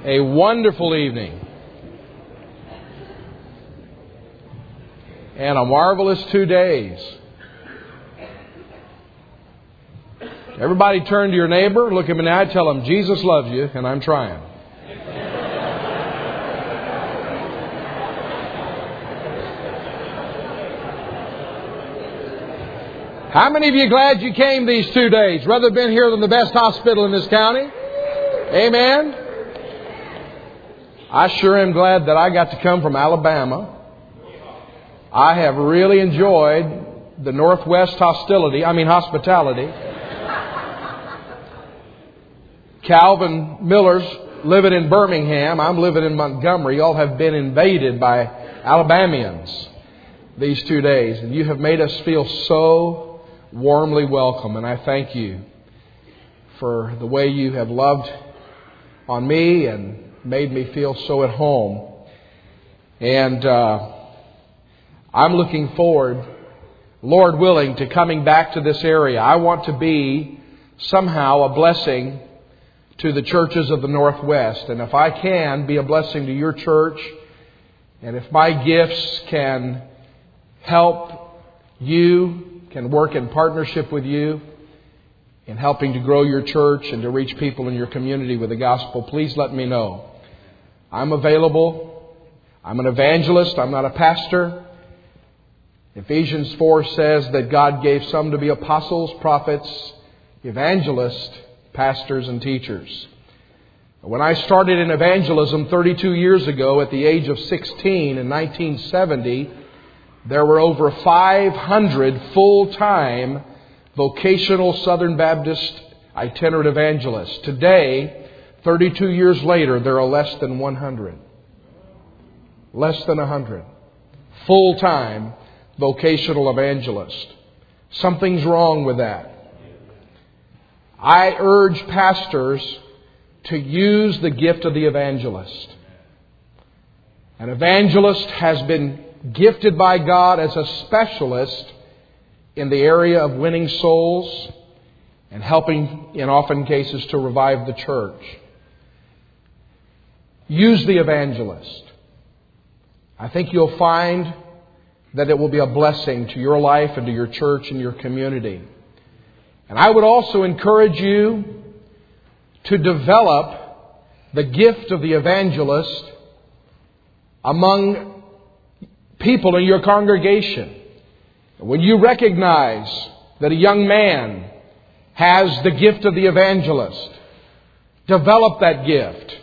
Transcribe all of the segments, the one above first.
A wonderful evening. And a marvelous 2 days. Everybody turn to your neighbor, look him in the eye, tell him, Jesus loves you, and I'm trying. How many of you glad you came these 2 days? Rather been here than the best hospital in this county? Amen? I sure am glad that I got to come from Alabama. I have really enjoyed the Northwest hospitality. Calvin Miller's living in Birmingham. I'm living in Montgomery. Y'all have been invaded by Alabamians these 2 days. And you have made us feel so warmly welcome. And I thank you for the way you have loved on me and made me feel so at home. And I'm looking forward, Lord willing, to coming back to this area. I want to be somehow a blessing to the churches of the Northwest. And if I can be a blessing to your church, and if my gifts can help you, can work in partnership with you in helping to grow your church and to reach people in your community with the gospel, please let me know. I'm available. I'm an evangelist. I'm not a pastor. Ephesians 4 says that God gave some to be apostles, prophets, evangelists, pastors, and teachers. When I started in evangelism 32 years ago at the age of 16 in 1970, there were over 500 full-time vocational Southern Baptist itinerant evangelists. Today, 32 years later, there are less than 100. Less than 100. Full-time vocational evangelists. Something's wrong with that. I urge pastors to use the gift of the evangelist. An evangelist has been gifted by God as a specialist in the area of winning souls and helping, in often cases, to revive the church. Use the evangelist. I think you'll find that it will be a blessing to your life and to your church and your community. And I would also encourage you to develop the gift of the evangelist among people in your congregation. When you recognize that a young man has the gift of the evangelist, develop that gift.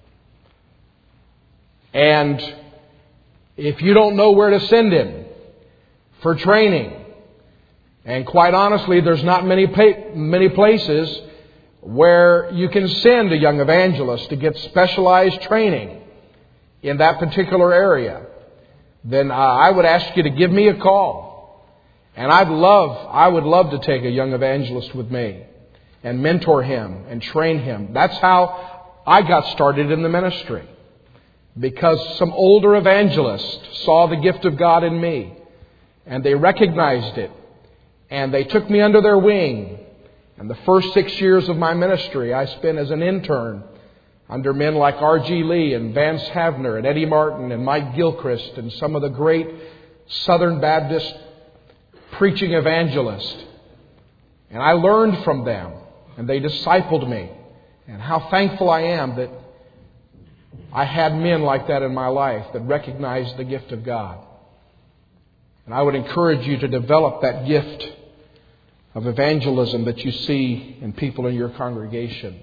And if you don't know where to send him for training, and quite honestly, there's not many places where you can send a young evangelist to get specialized training in that particular area, then I would ask you to give me a call. And I would love to take a young evangelist with me and mentor him and train him. That's how I got started in the ministry. Because some older evangelists saw the gift of God in me, and they recognized it, and they took me under their wing. And the first 6 years of my ministry I spent as an intern under men like R.G. Lee and Vance Havner and Eddie Martin and Mike Gilchrist and some of the great Southern Baptist preaching evangelists. And I learned from them, and they discipled me. And how thankful I am that I had men like that in my life that recognized the gift of God. And I would encourage you to develop that gift of evangelism that you see in people in your congregation.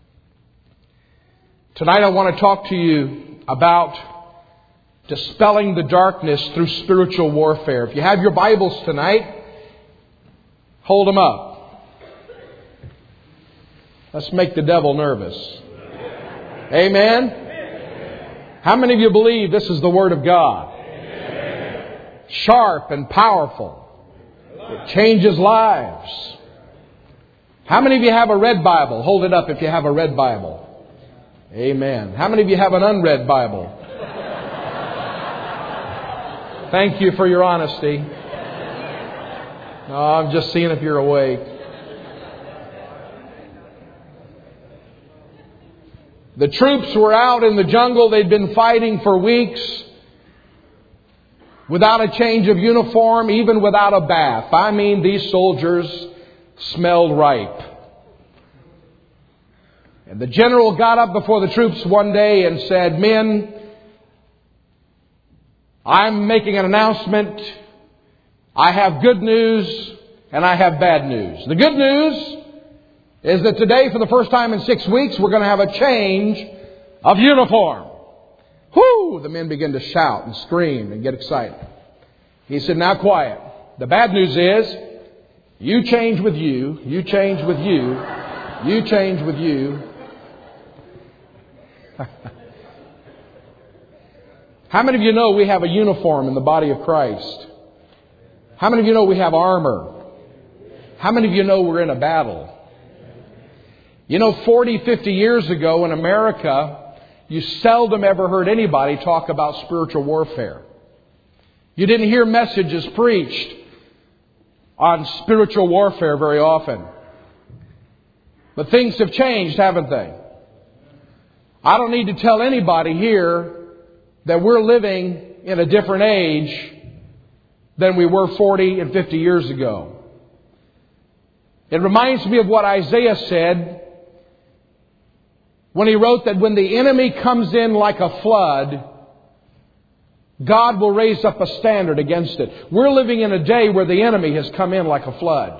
Tonight I want to talk to you about dispelling the darkness through spiritual warfare. If you have your Bibles tonight, hold them up. Let's make the devil nervous. Amen? How many of you believe this is the Word of God? Sharp and powerful. It changes lives. How many of you have a red Bible? Hold it up if you have a red Bible. Amen. How many of you have an unread Bible? Thank you for your honesty. No, I'm just seeing if you're awake. The troops were out in the jungle. They'd been fighting for weeks without a change of uniform, even without a bath. I mean, these soldiers smelled ripe. And the general got up before the troops one day and said, "Men, I'm making an announcement. I have good news and I have bad news. The good news is that today, for the first time in 6 weeks, we're going to have a change of uniform." Whoo! The men began to shout and scream and get excited. He said, "Now quiet. The bad news is, you change with you, you change with you, you change with you." How many of you know we have a uniform in the body of Christ? How many of you know we have armor? How many of you know we're in a battle? You know, 40, 50 years ago in America, you seldom ever heard anybody talk about spiritual warfare. You didn't hear messages preached on spiritual warfare very often. But things have changed, haven't they? I don't need to tell anybody here that we're living in a different age than we were 40 and 50 years ago. It reminds me of what Isaiah said when he wrote that when the enemy comes in like a flood, God will raise up a standard against it. We're living in a day where the enemy has come in like a flood.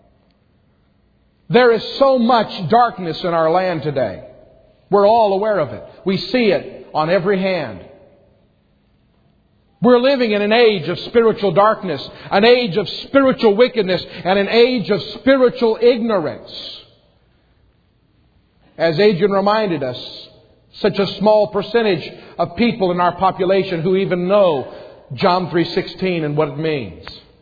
There is so much darkness in our land today. We're all aware of it. We see it on every hand. We're living in an age of spiritual darkness, an age of spiritual wickedness, and an age of spiritual ignorance. As Adrian reminded us, such a small percentage of people in our population who even know John 3:16 and what it means.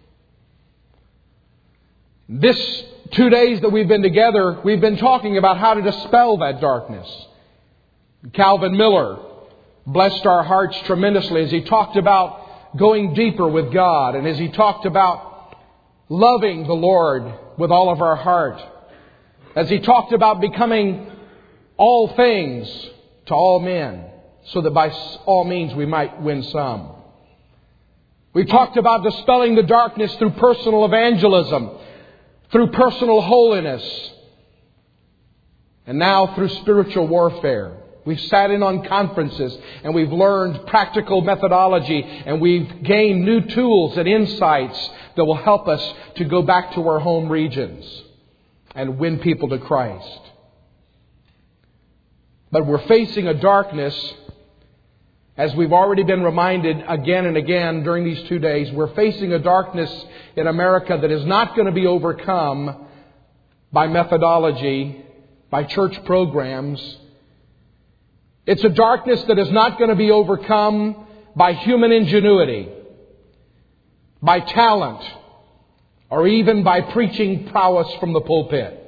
This 2 days that we've been together, we've been talking about how to dispel that darkness. Calvin Miller blessed our hearts tremendously as he talked about going deeper with God and as he talked about loving the Lord with all of our heart. As he talked about becoming all things to all men, so that by all means we might win some. We talked about dispelling the darkness through personal evangelism, through personal holiness, and now through spiritual warfare. We've sat in on conferences and we've learned practical methodology and we've gained new tools and insights that will help us to go back to our home regions and win people to Christ. But we're facing a darkness, as we've already been reminded again and again during these 2 days, we're facing a darkness in America that is not going to be overcome by methodology, by church programs. It's a darkness that is not going to be overcome by human ingenuity, by talent, or even by preaching prowess from the pulpit.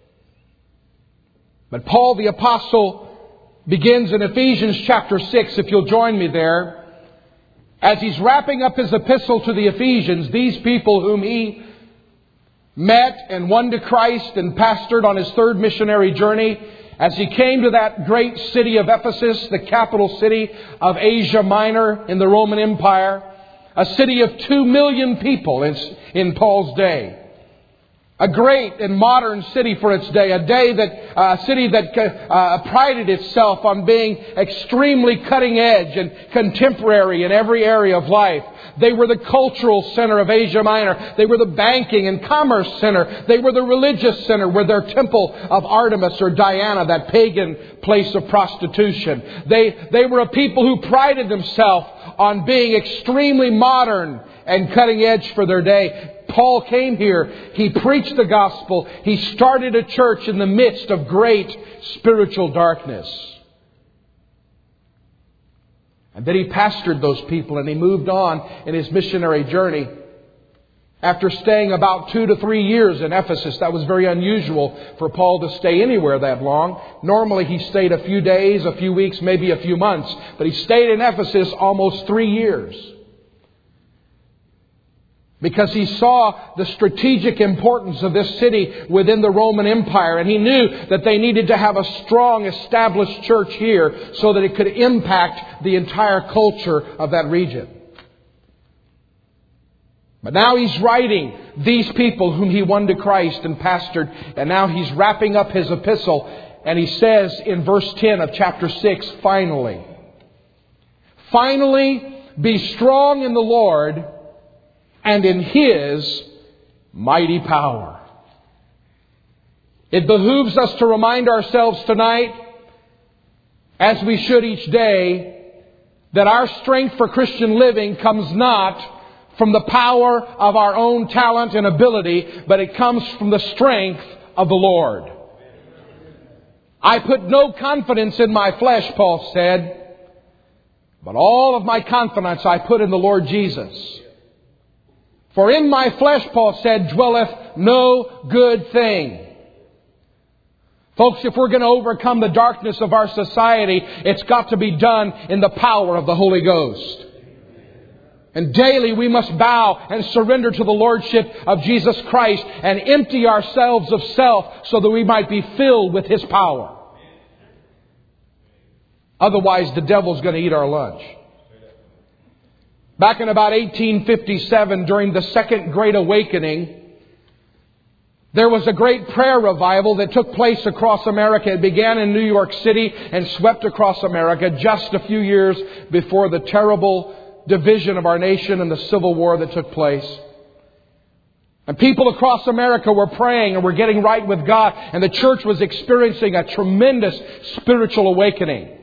But Paul the Apostle begins in Ephesians chapter 6, if you'll join me there. As he's wrapping up his epistle to the Ephesians, these people whom he met and won to Christ and pastored on his third missionary journey, as he came to that great city of Ephesus, the capital city of Asia Minor in the Roman Empire, a city of 2 million people in Paul's day. A great and modern city for its day. A city that prided itself on being extremely cutting edge and contemporary in every area of life. They were the cultural center of Asia Minor. They were the banking and commerce center. They were the religious center with their temple of Artemis or Diana, that pagan place of prostitution. They were a people who prided themselves on being extremely modern and cutting edge for their day. Paul came here. He preached the gospel. He started a church in the midst of great spiritual darkness. And then he pastored those people and he moved on in his missionary journey. After staying about 2 to 3 years in Ephesus, that was very unusual for Paul to stay anywhere that long. Normally he stayed a few days, a few weeks, maybe a few months. But he stayed in Ephesus almost 3 years. because he saw the strategic importance of this city within the Roman Empire. And he knew that they needed to have a strong, established church here so that it could impact the entire culture of that region. But now he's writing these people whom he won to Christ and pastored. And now he's wrapping up his epistle. And he says in verse 10 of chapter 6, finally, be strong in the Lord and in His mighty power. It behooves us to remind ourselves tonight, as we should each day, that our strength for Christian living comes not from the power of our own talent and ability, but it comes from the strength of the Lord. I put no confidence in my flesh, Paul said, but all of my confidence I put in the Lord Jesus. For in my flesh, Paul said, dwelleth no good thing. Folks, if we're going to overcome the darkness of our society, it's got to be done in the power of the Holy Ghost. And daily we must bow and surrender to the Lordship of Jesus Christ and empty ourselves of self so that we might be filled with His power. Otherwise, the devil's going to eat our lunch. Back in about 1857, during the Second Great Awakening, there was a great prayer revival that took place across America. It began in New York City and swept across America just a few years before the terrible division of our nation and the Civil War that took place. And people across America were praying and were getting right with God. And the church was experiencing a tremendous spiritual awakening.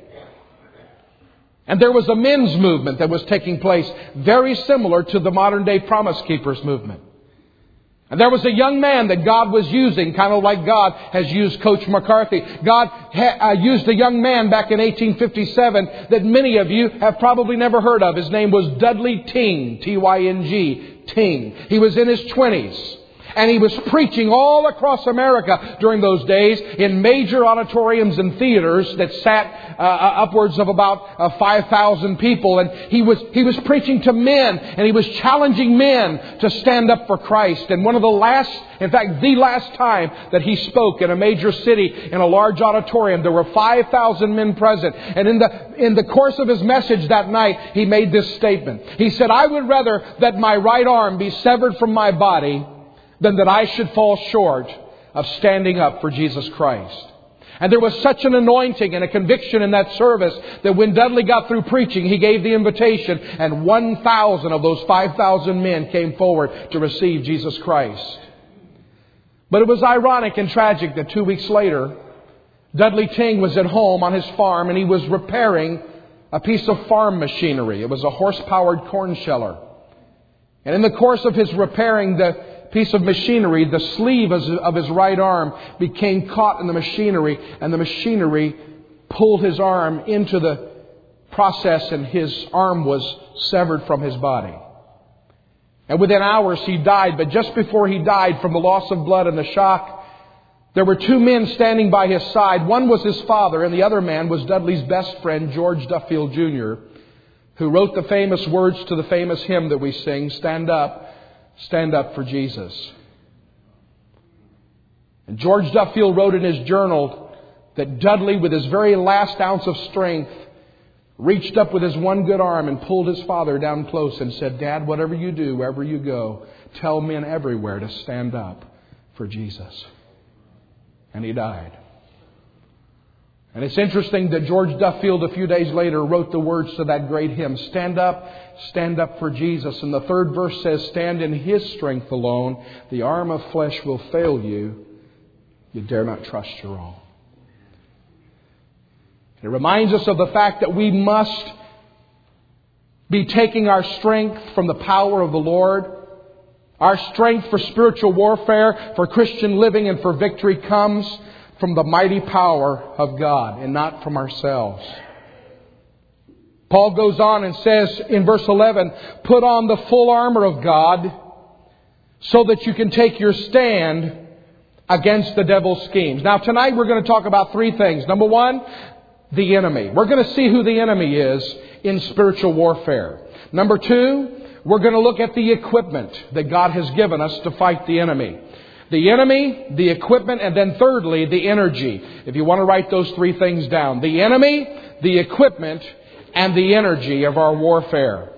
And there was a men's movement that was taking place very similar to the modern day Promise Keepers movement. And there was a young man that God was using, kind of like God has used Coach McCarthy. God used a young man back in 1857 that many of you have probably never heard of. His name was Dudley Tyng, T-Y-N-G, Tyng. He was in his 20s. And he was preaching all across America during those days in major auditoriums and theaters that sat upwards of about 5,000 people. And he was preaching to men, and he was challenging men to stand up for Christ. And one of the last time that he spoke in a major city in a large auditorium, there were 5,000 men present. And in the course of his message that night, he made this statement. He said, "I would rather that my right arm be severed from my body than that I should fall short of standing up for Jesus Christ." And there was such an anointing and a conviction in that service that when Dudley got through preaching, he gave the invitation, and 1,000 of those 5,000 men came forward to receive Jesus Christ. But it was ironic and tragic that 2 weeks later, Dudley Tyng was at home on his farm, and he was repairing a piece of farm machinery. It was a horse-powered corn sheller. And in the course of his repairing the piece of machinery, the sleeve of his right arm became caught in the machinery, and the machinery pulled his arm into the process, and his arm was severed from his body. And within hours he died. But just before he died from the loss of blood and the shock, there were two men standing by his side. One was his father, and the other man was Dudley's best friend, George Duffield Jr., who wrote the famous words to the famous hymn that we sing, Stand up for Jesus. And George Duffield wrote in his journal that Dudley, with his very last ounce of strength, reached up with his one good arm and pulled his father down close and said, "Dad, whatever you do, wherever you go, tell men everywhere to stand up for Jesus." And he died. And it's interesting that George Duffield a few days later wrote the words to that great hymn, stand up for Jesus. And the third verse says, "Stand in His strength alone. The arm of flesh will fail you. You dare not trust your own." It reminds us of the fact that we must be taking our strength from the power of the Lord. Our strength for spiritual warfare, for Christian living, and for victory comes from the mighty power of God and not from ourselves. Paul goes on and says in verse 11, "Put on the full armor of God so that you can take your stand against the devil's schemes." Now tonight we're going to talk about three things. Number one, the enemy. We're going to see who the enemy is in spiritual warfare. Number two, we're going to look at the equipment that God has given us to fight the enemy. The enemy, the equipment, and then thirdly, the energy. If you want to write those three things down. The enemy, the equipment, and the energy of our warfare.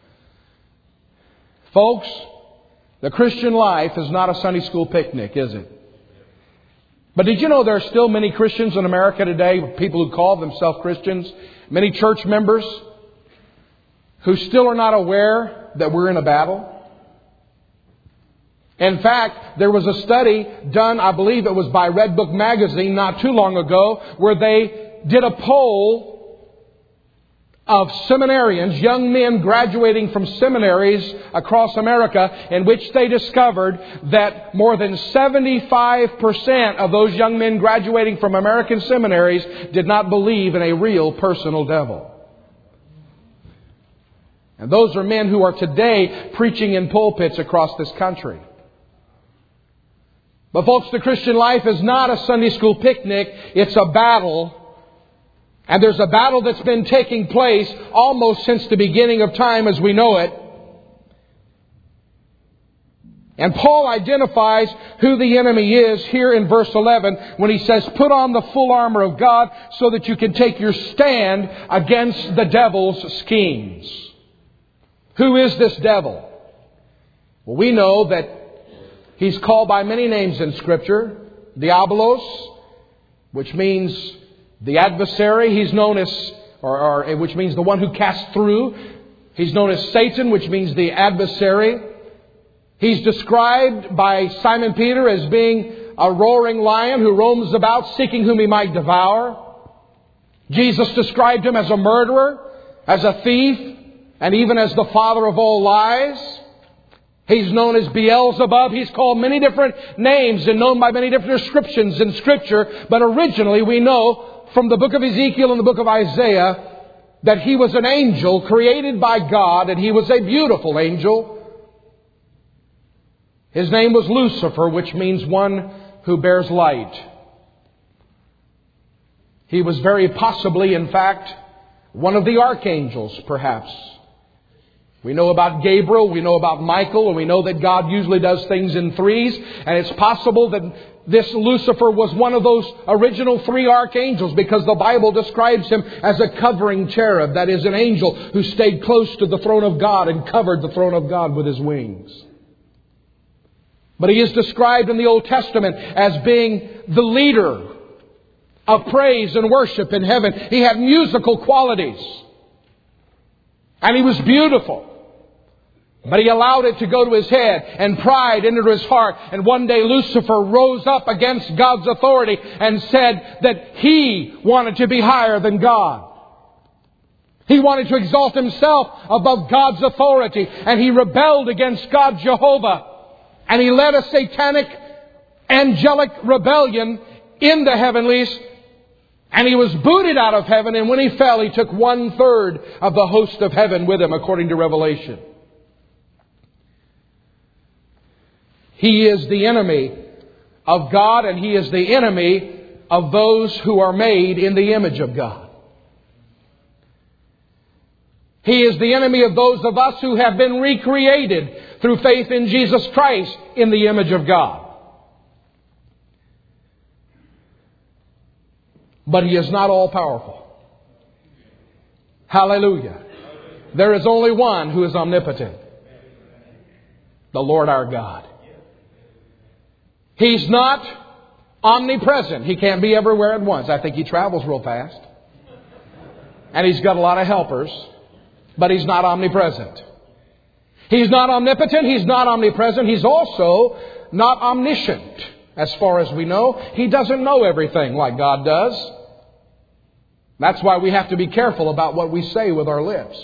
Folks, the Christian life is not a Sunday school picnic, is it? But did you know there are still many Christians in America today, people who call themselves Christians, many church members, who still are not aware that we're in a battle? In fact, there was a study done, I believe it was by Red Book Magazine not too long ago, where they did a poll of seminarians, young men graduating from seminaries across America, in which they discovered that more than 75% of those young men graduating from American seminaries did not believe in a real personal devil. And those are men who are today preaching in pulpits across this country. But folks, the Christian life is not a Sunday school picnic. It's a battle. And there's a battle that's been taking place almost since the beginning of time as we know it. And Paul identifies who the enemy is here in verse 11 when he says, put on the full armor of God so that you can take your stand against the devil's schemes. Who is this devil? Well, we know that he's called by many names in Scripture. Diabolos, which means the adversary. He's known as, which means the one who casts through. He's known as Satan, which means the adversary. He's described by Simon Peter as being a roaring lion who roams about seeking whom he might devour. Jesus described him as a murderer, as a thief, and even as the father of all lies. He's known as Beelzebub. He's called many different names and known by many different descriptions in Scripture. But originally we know from the book of Ezekiel and the book of Isaiah that he was an angel created by God, and he was a beautiful angel. His name was Lucifer, which means one who bears light. He was very possibly, in fact, one of the archangels, perhaps. We know about Gabriel, we know about Michael, and we know that God usually does things in threes. And it's possible that this Lucifer was one of those original three archangels, because the Bible describes him as a covering cherub. That is, an angel who stayed close to the throne of God and covered the throne of God with his wings. But he is described in the Old Testament as being the leader of praise and worship in heaven. He had musical qualities. And he was beautiful. But he allowed it to go to his head, and pride entered his heart. And one day Lucifer rose up against God's authority and said that he wanted to be higher than God. He wanted to exalt himself above God's authority. And he rebelled against God Jehovah. And he led a satanic, angelic rebellion in the heavenlies. And he was booted out of heaven. And when he fell, he took 1/3 of the host of heaven with him, according to Revelation. He is the enemy of God, and he is the enemy of those who are made in the image of God. He is the enemy of those of us who have been recreated through faith in Jesus Christ in the image of God. But he is not all powerful. Hallelujah. There is only one who is omnipotent. The Lord our God. He's not omnipresent. He can't be everywhere at once. I think he travels real fast. And he's got a lot of helpers. But he's not omnipresent. He's not omnipotent. He's not omnipresent. He's also not omniscient. As far as we know, he doesn't know everything like God does. That's why we have to be careful about what we say with our lips.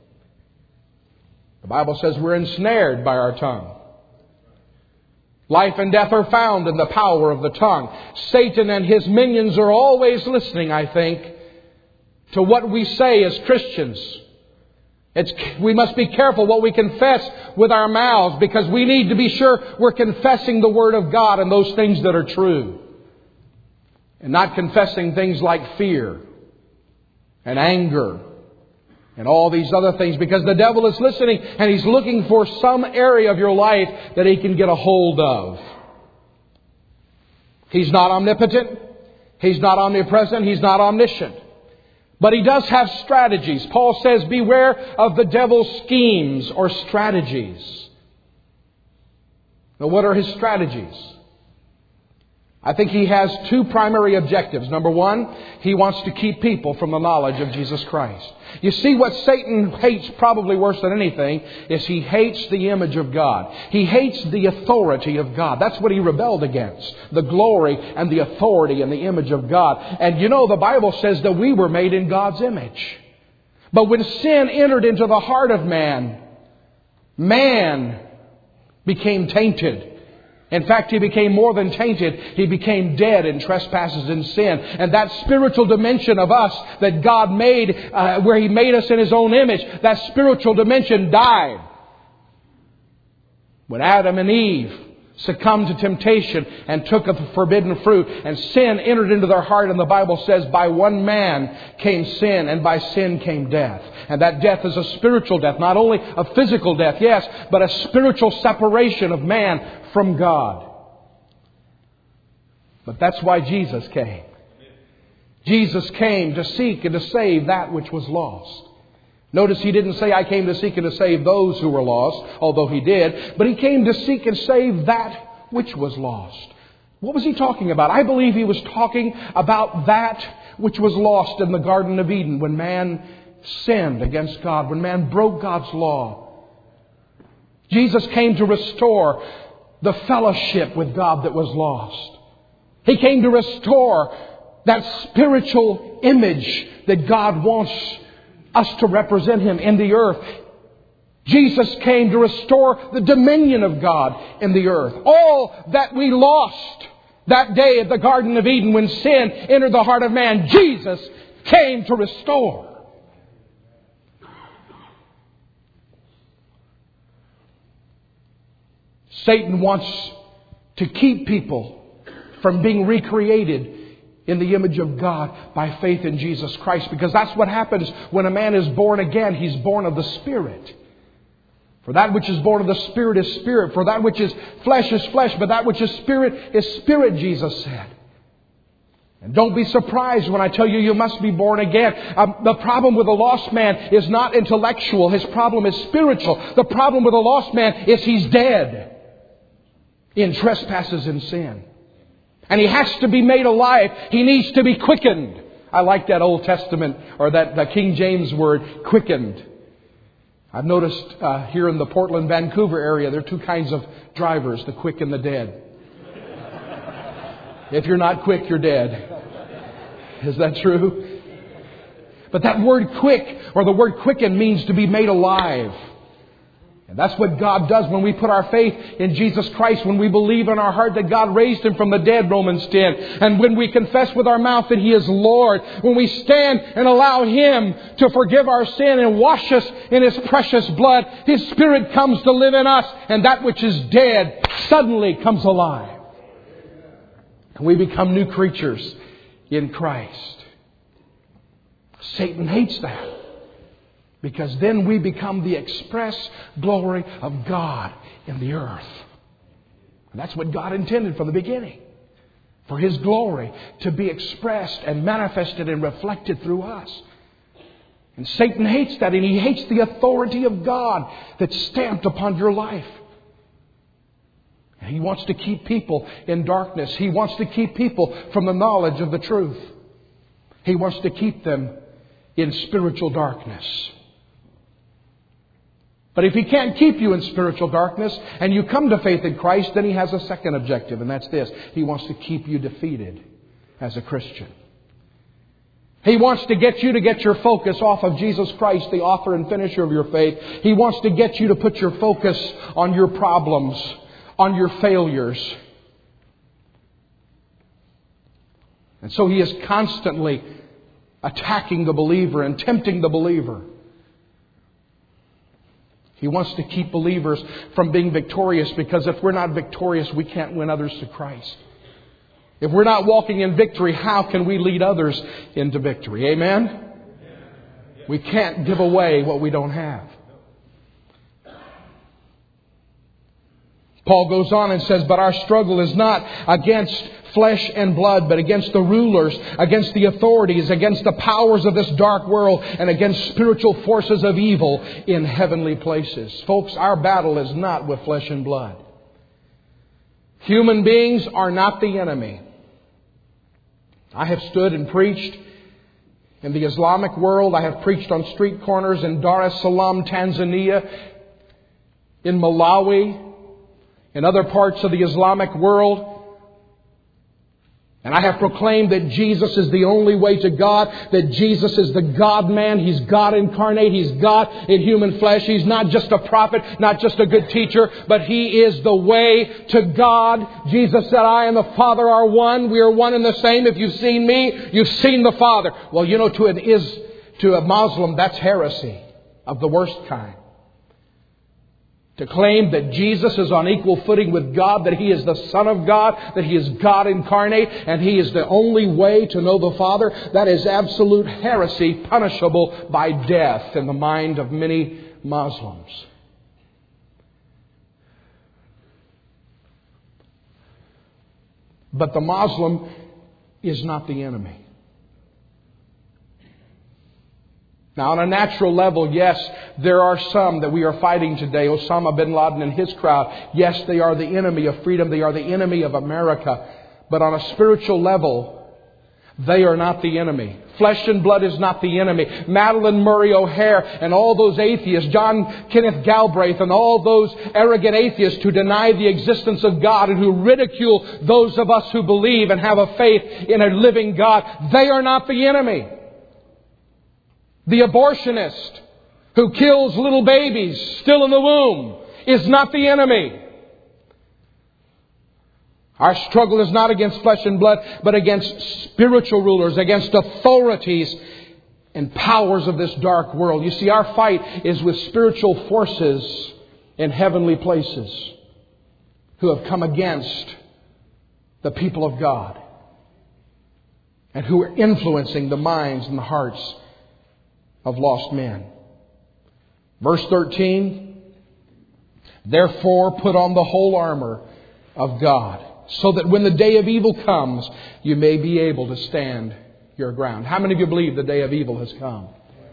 The Bible says we're ensnared by our tongue. Life and death are found in the power of the tongue. Satan and his minions are always listening, I think, to what we say as Christians. We must be careful what we confess with our mouths, because we need to be sure we're confessing the Word of God and those things that are true. And not confessing things like fear and anger and all these other things, because the devil is listening and he's looking for some area of your life that he can get a hold of. He's not omnipotent. He's not omnipresent. He's not omniscient. But he does have strategies. Paul says, beware of the devil's schemes or strategies. Now, what are his strategies? I think he has two primary objectives. Number one, he wants to keep people from the knowledge of Jesus Christ. You see, what Satan hates probably worse than anything is he hates the image of God. He hates the authority of God. That's what he rebelled against. The glory and the authority and the image of God. And you know, the Bible says that we were made in God's image. But when sin entered into the heart of man, man became tainted. In fact, he became more than tainted. He became dead in trespasses and sin. And that spiritual dimension of us that God made, where He made us in His own image, that spiritual dimension died. When Adam and Eve succumbed to temptation and took of the forbidden fruit, and sin entered into their heart, and the Bible says, by one man came sin, and by sin came death. And that death is a spiritual death, not only a physical death, yes, but a spiritual separation of man from God. But that's why Jesus came. Jesus came to seek and to save that which was lost. Notice He didn't say, I came to seek and to save those who were lost, although He did. But He came to seek and save that which was lost. What was He talking about? I believe He was talking about that which was lost in the Garden of Eden when man sinned against God, when man broke God's law. Jesus came to restore the fellowship with God that was lost. He came to restore that spiritual image that God wants us to represent Him in the earth. Jesus came to restore the dominion of God in the earth. All that we lost that day at the Garden of Eden when sin entered the heart of man, Jesus came to restore. Satan wants to keep people from being recreated in the image of God by faith in Jesus Christ. Because that's what happens when a man is born again. He's born of the Spirit. For that which is born of the Spirit is spirit. For that which is flesh, but that which is spirit, Jesus said. And don't be surprised when I tell you must be born again. The problem with a lost man is not intellectual. His problem is spiritual. The problem with a lost man is he's dead in trespasses and sin. And he has to be made alive. He needs to be quickened. I like that Old Testament, or that King James word, quickened. I've noticed here in the Portland, Vancouver area, there are two kinds of drivers, the quick and the dead. If you're not quick, you're dead. Is that true? But that word quick, or the word quicken, means to be made alive. And that's what God does when we put our faith in Jesus Christ, when we believe in our heart that God raised Him from the dead, Romans 10. And when we confess with our mouth that He is Lord, when we stand and allow Him to forgive our sin and wash us in His precious blood, His Spirit comes to live in us, and that which is dead suddenly comes alive. And we become new creatures in Christ. Satan hates that. Because then we become the express glory of God in the earth. And that's what God intended from the beginning. For His glory to be expressed and manifested and reflected through us. And Satan hates that, and he hates the authority of God that's stamped upon your life. And he wants to keep people in darkness. He wants to keep people from the knowledge of the truth. He wants to keep them in spiritual darkness. But if he can't keep you in spiritual darkness and you come to faith in Christ, then he has a second objective, and that's this. He wants to keep you defeated as a Christian. He wants to get your focus off of Jesus Christ, the author and finisher of your faith. He wants to get you to put your focus on your problems, on your failures. And so he is constantly attacking the believer and tempting the believer. He wants to keep believers from being victorious, because if we're not victorious, we can't win others to Christ. If we're not walking in victory, how can we lead others into victory? Amen? We can't give away what we don't have. Paul goes on and says, but our struggle is not against flesh and blood, but against the rulers, against the authorities, against the powers of this dark world, and against spiritual forces of evil in heavenly places. Folks, our battle is not with flesh and blood. Human beings are not the enemy. I have stood and preached in the Islamic world. I have preached on street corners in Dar es Salaam, Tanzania, in Malawi, in other parts of the Islamic world. And I have proclaimed that Jesus is the only way to God, that Jesus is the God-man. He's God incarnate. He's God in human flesh. He's not just a prophet, not just a good teacher, but He is the way to God. Jesus said, I and the Father are one. We are one and the same. If you've seen me, you've seen the Father. Well, you know, to a Muslim, that's heresy of the worst kind. To claim that Jesus is on equal footing with God, that He is the Son of God, that He is God incarnate, and He is the only way to know the Father, that is absolute heresy, punishable by death in the mind of many Muslims. But the Muslim is not the enemy. Now, on a natural level, yes, there are some that we are fighting today. Osama bin Laden and his crowd. Yes, they are the enemy of freedom. They are the enemy of America. But on a spiritual level, they are not the enemy. Flesh and blood is not the enemy. Madeleine Murray O'Hair and all those atheists, John Kenneth Galbraith and all those arrogant atheists who deny the existence of God and who ridicule those of us who believe and have a faith in a living God, they are not the enemy. The abortionist who kills little babies still in the womb is not the enemy. Our struggle is not against flesh and blood, but against spiritual rulers, against authorities and powers of this dark world. You see, our fight is with spiritual forces in heavenly places who have come against the people of God and who are influencing the minds and the hearts of lost men. Verse 13, therefore put on the whole armor of God, so that when the day of evil comes, you may be able to stand your ground. How many of you believe the day of evil has come?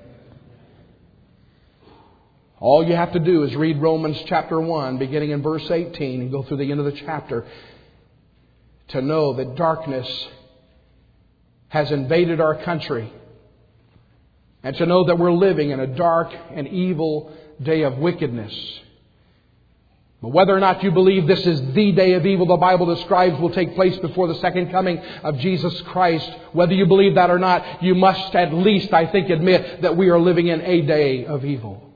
All you have to do is read Romans chapter 1, beginning in verse 18, and go through the end of the chapter to know that darkness has invaded our country. And to know that we're living in a dark and evil day of wickedness. But whether or not you believe this is the day of evil the Bible describes will take place before the second coming of Jesus Christ, whether you believe that or not, you must at least, I think, admit that we are living in a day of evil.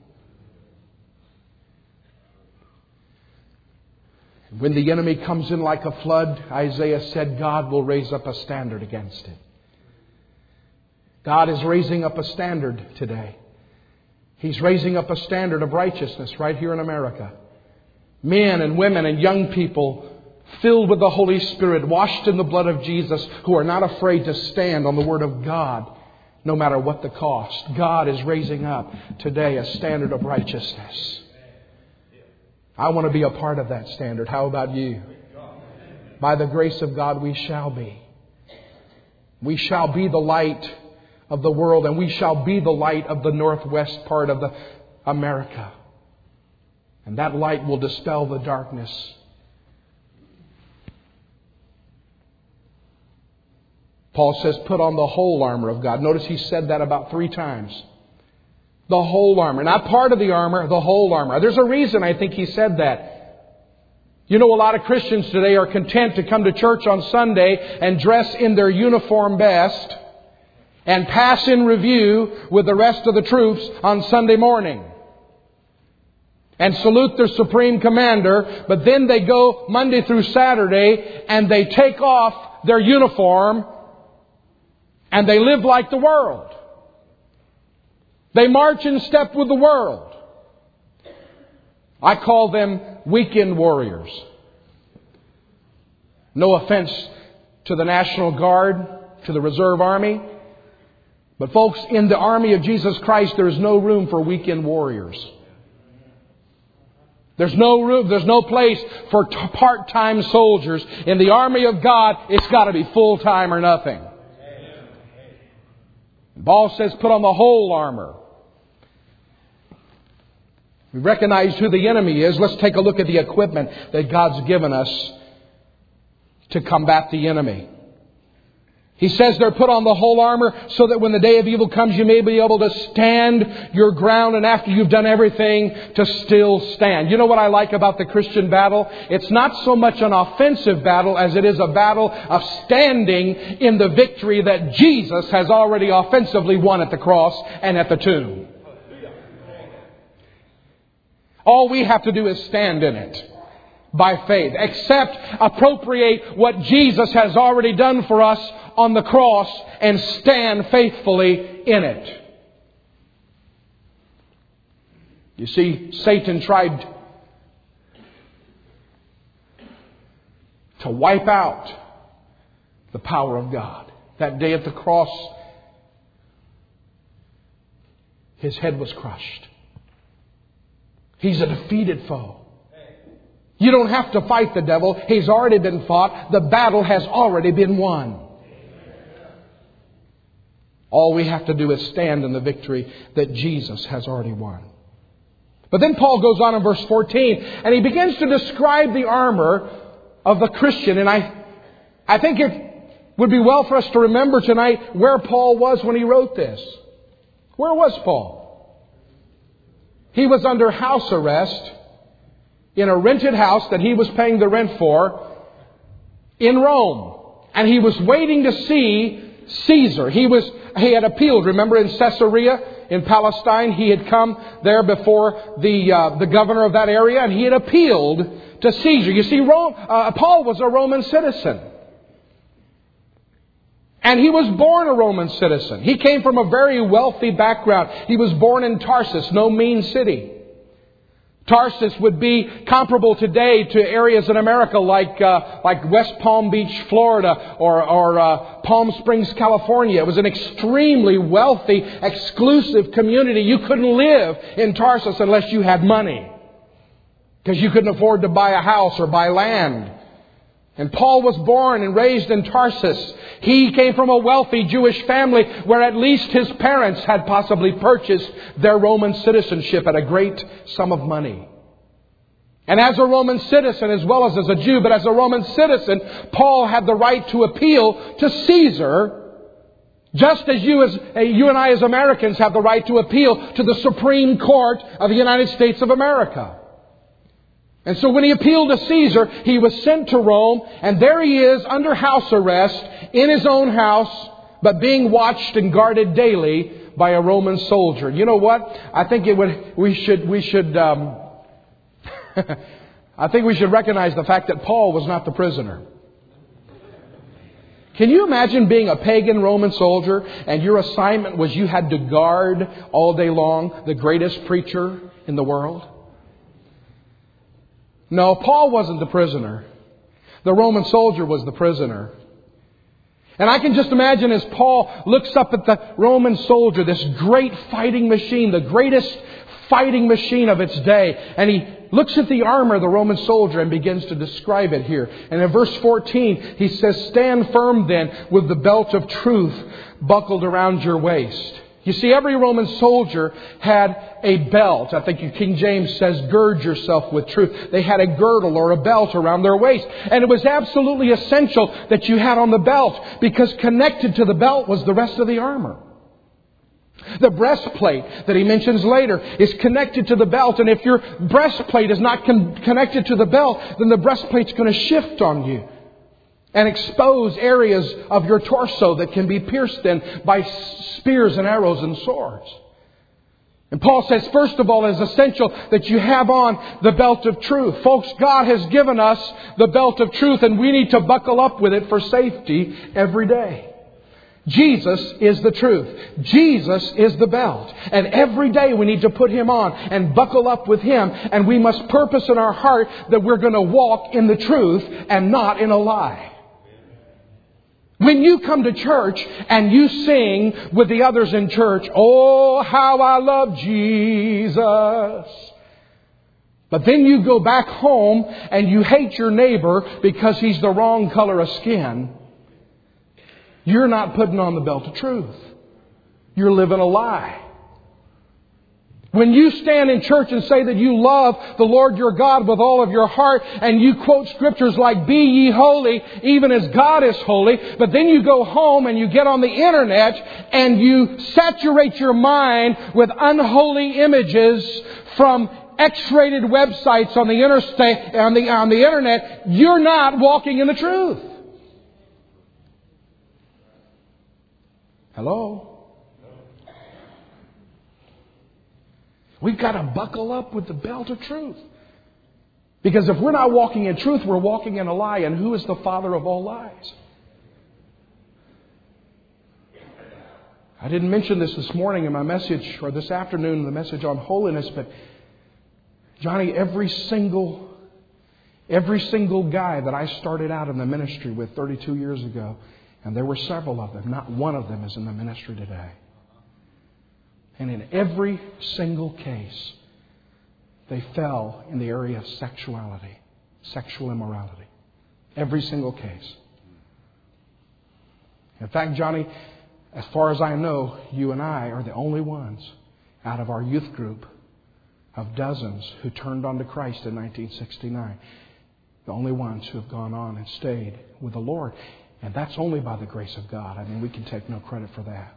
When the enemy comes in like a flood, Isaiah said, God will raise up a standard against it. God is raising up a standard today. He's raising up a standard of righteousness right here in America. Men and women and young people filled with the Holy Spirit, washed in the blood of Jesus, who are not afraid to stand on the Word of God, no matter what the cost. God is raising up today a standard of righteousness. I want to be a part of that standard. How about you? By the grace of God, we shall be. We shall be the light of the world, and we shall be the light of the northwest part of America. And that light will dispel the darkness. Paul says, put on the whole armor of God. Notice he said that about 3 times. The whole armor. Not part of the armor, the whole armor. There's a reason I think he said that. You know, a lot of Christians today are content to come to church on Sunday and dress in their uniform best and pass in review with the rest of the troops on Sunday morning. And salute their supreme commander, but then they go Monday through Saturday and they take off their uniform and they live like the world. They march in step with the world. I call them weekend warriors. No offense to the National Guard, to the Reserve Army. But folks, in the army of Jesus Christ, there's no room for weekend warriors. There's no room, there's no place for part-time soldiers. In the army of God, it's got to be full-time or nothing. Paul says, put on the whole armor. We recognize who the enemy is. Let's take a look at the equipment that God's given us to combat the enemy. He says they're put on the whole armor so that when the day of evil comes, you may be able to stand your ground, and after you've done everything, to still stand. You know what I like about the Christian battle? It's not so much an offensive battle as it is a battle of standing in the victory that Jesus has already offensively won at the cross and at the tomb. All we have to do is stand in it by faith. Accept, appropriate what Jesus has already done for us on the cross and stand faithfully in it. You see, Satan tried to wipe out the power of God. That day at the cross, his head was crushed. He's a defeated foe. You don't have to fight the devil. He's already been fought. The battle has already been won. All we have to do is stand in the victory that Jesus has already won. But then Paul goes on in verse 14, and he begins to describe the armor of the Christian. And I think it would be well for us to remember tonight where Paul was when he wrote this. Where was Paul? He was under house arrest in a rented house that he was paying the rent for in Rome. And he was waiting to see Caesar. He had appealed. Remember in Caesarea in Palestine, he had come there before the governor of that area, and he had appealed to Caesar. You see, Paul was a Roman citizen. And he was born a Roman citizen. He came from a very wealthy background. He was born in Tarsus, no mean city. Tarsus would be comparable today to areas in America like West Palm Beach, Florida, or Palm Springs, California. It was an extremely wealthy, exclusive community. You couldn't live in Tarsus unless you had money, because you couldn't afford to buy a house or buy land. And Paul was born and raised in Tarsus. He came from a wealthy Jewish family where at least his parents had possibly purchased their Roman citizenship at a great sum of money. And as a Roman citizen, as well as a Jew, but as a Roman citizen, Paul had the right to appeal to Caesar, just as you and I as Americans have the right to appeal to the Supreme Court of the United States of America. And so when he appealed to Caesar, he was sent to Rome, and there he is under house arrest in his own house, but being watched and guarded daily by a Roman soldier. You know what? I think we should I think we should recognize the fact that Paul was not the prisoner. Can you imagine being a pagan Roman soldier and your assignment was you had to guard all day long the greatest preacher in the world? No, Paul wasn't the prisoner. The Roman soldier was the prisoner. And I can just imagine as Paul looks up at the Roman soldier, this great fighting machine, the greatest fighting machine of its day, and he looks at the armor of the Roman soldier and begins to describe it here. And in verse 14, he says, "Stand firm then with the belt of truth buckled around your waist." You see, every Roman soldier had a belt. I think King James says, "Gird yourself with truth." They had a girdle or a belt around their waist. And it was absolutely essential that you had on the belt, because connected to the belt was the rest of the armor. The breastplate that he mentions later is connected to the belt. And if your breastplate is not connected to the belt, then the breastplate's going to shift on you and expose areas of your torso that can be pierced in by spears and arrows and swords. And Paul says, first of all, it is essential that you have on the belt of truth. Folks, God has given us the belt of truth, and we need to buckle up with it for safety every day. Jesus is the truth. Jesus is the belt. And every day we need to put Him on and buckle up with Him. And we must purpose in our heart that we're going to walk in the truth and not in a lie. When you come to church and you sing with the others in church, "Oh, how I love Jesus." But then you go back home and you hate your neighbor because he's the wrong color of skin. You're not putting on the belt of truth. You're living a lie. When you stand in church and say that you love the Lord your God with all of your heart, and you quote scriptures like, "Be ye holy, even as God is holy," but then you go home and you get on the internet and you saturate your mind with unholy images from X-rated websites on the interstate, on the internet, you're not walking in the truth. Hello? We've got to buckle up with the belt of truth. Because if we're not walking in truth, we're walking in a lie. And who is the father of all lies? I didn't mention this morning in my message, or this afternoon in the message on holiness, but Johnny, every single guy that I started out in the ministry with 32 years ago, and there were several of them, not one of them is in the ministry today. And in every single case, they fell in the area of sexuality, sexual immorality. Every single case. In fact, Johnny, as far as I know, you and I are the only ones out of our youth group of dozens who turned on to Christ in 1969. The only ones who have gone on and stayed with the Lord. And that's only by the grace of God. I mean, we can take no credit for that.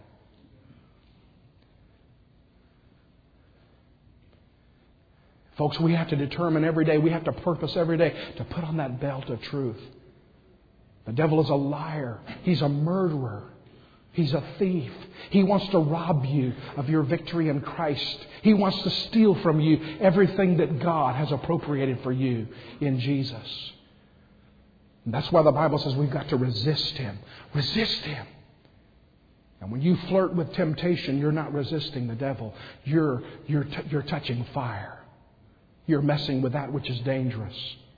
Folks, we have to determine every day, we have to purpose every day to put on that belt of truth. The devil is a liar. He's a murderer. He's a thief. He wants to rob you of your victory in Christ. He wants to steal from you everything that God has appropriated for you in Jesus. And that's why the Bible says we've got to resist him. Resist him. And when you flirt with temptation, you're not resisting the devil. You're touching fire. You're messing with that which is dangerous.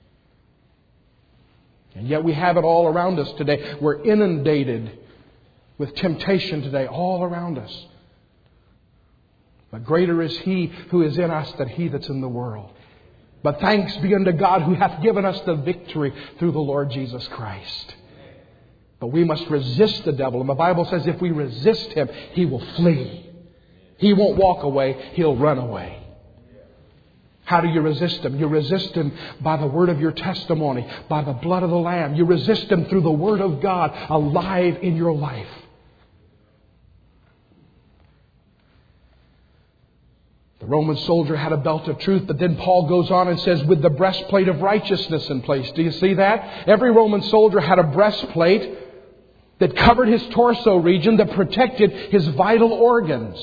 And yet we have it all around us today. We're inundated with temptation today all around us. But greater is He who is in us than he that's in the world. But thanks be unto God who hath given us the victory through the Lord Jesus Christ. But we must resist the devil. And the Bible says if we resist him, he will flee. He won't walk away, he'll run away. How do you resist him? You resist him by the word of your testimony, by the blood of the Lamb. You resist him through the word of God alive in your life. The Roman soldier had a belt of truth, but then Paul goes on and says, with the breastplate of righteousness in place. Do you see that? Every Roman soldier had a breastplate that covered his torso region, that protected his vital organs.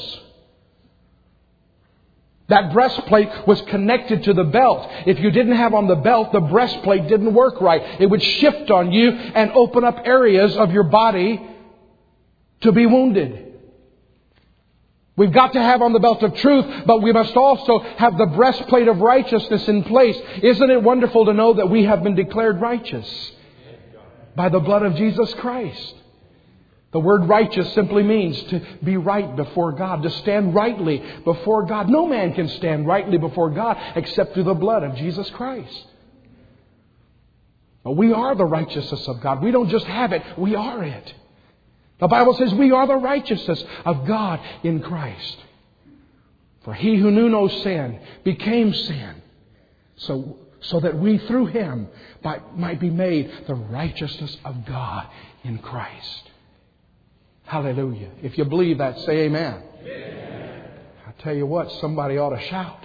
That breastplate was connected to the belt. If you didn't have on the belt, the breastplate didn't work right. It would shift on you and open up areas of your body to be wounded. We've got to have on the belt of truth, but we must also have the breastplate of righteousness in place. Isn't it wonderful to know that we have been declared righteous by the blood of Jesus Christ? The word righteous simply means to be right before God, to stand rightly before God. No man can stand rightly before God except through the blood of Jesus Christ. But we are the righteousness of God. We don't just have it, we are it. The Bible says we are the righteousness of God in Christ. For He who knew no sin became sin, so that we through Him might be made the righteousness of God in Christ. Hallelujah. If you believe that, say amen. Amen. I tell you what, somebody ought to shout.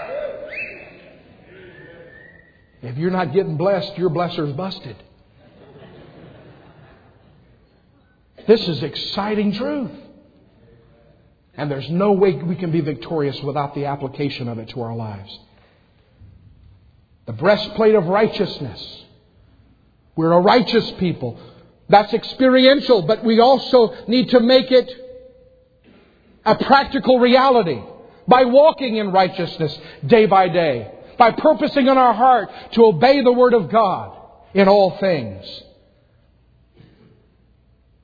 If you're not getting blessed, your blesser's busted. This is exciting truth. And there's no way we can be victorious without the application of it to our lives. The breastplate of righteousness. We're a righteous people. That's experiential, but we also need to make it a practical reality by walking in righteousness day by day, by purposing in our heart to obey the Word of God in all things.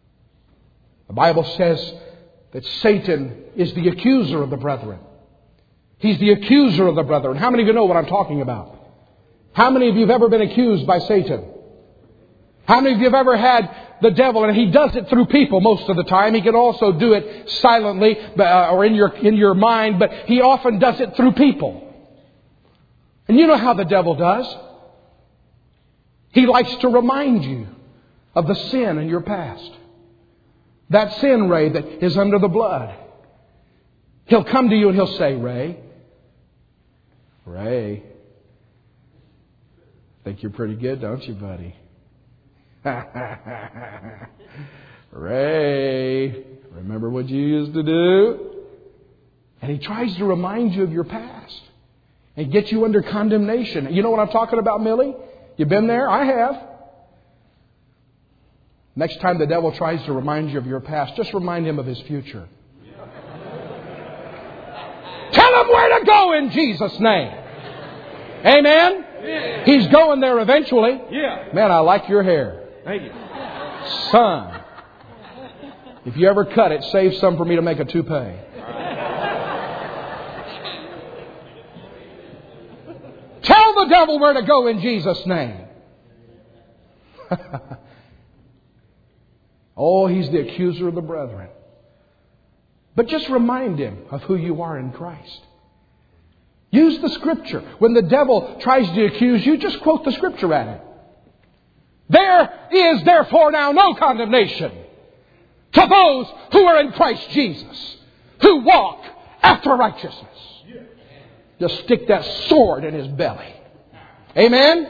The Bible says that Satan is the accuser of the brethren. He's the accuser of the brethren. How many of you know what I'm talking about? How many of you have ever been accused by Satan? How many of you have ever had the devil, and he does it through people most of the time. He can also do it silently or in your mind, but he often does it through people. And you know how the devil does. He likes to remind you of the sin in your past. That sin, Ray, that is under the blood. He'll come to you and he'll say, Ray, think you're pretty good, don't you, buddy? Ray, remember what you used to do? And he tries to remind you of your past and get you under condemnation. You know what I'm talking about, Millie? You been there? I have. Next time the devil tries to remind you of your past, just remind him of his future. Tell him where to go in Jesus' name. Amen? Yeah. He's going there eventually. Yeah. Man, I like your hair. Thank you. Son, if you ever cut it, save some for me to make a toupee. Tell the devil where to go in Jesus' name. Oh, he's the accuser of the brethren. But just remind him of who you are in Christ. Use the Scripture. When the devil tries to accuse you, just quote the Scripture at him. There is therefore now no condemnation to those who are in Christ Jesus, who walk after righteousness. Just stick that sword in his belly. Amen?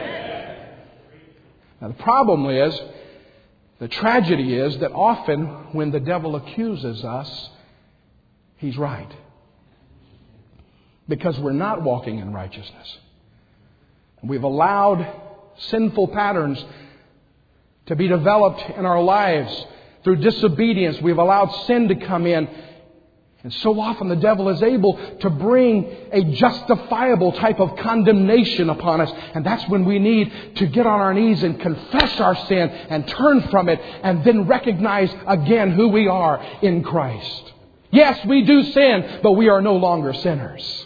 Now the problem is, the tragedy is that often when the devil accuses us, he's right. Because we're not walking in righteousness. We've allowed sinful patterns to be developed in our lives through disobedience. We've allowed sin to come in. And so often the devil is able to bring a justifiable type of condemnation upon us. And that's when we need to get on our knees and confess our sin and turn from it and then recognize again who we are in Christ. Yes, we do sin, but we are no longer sinners.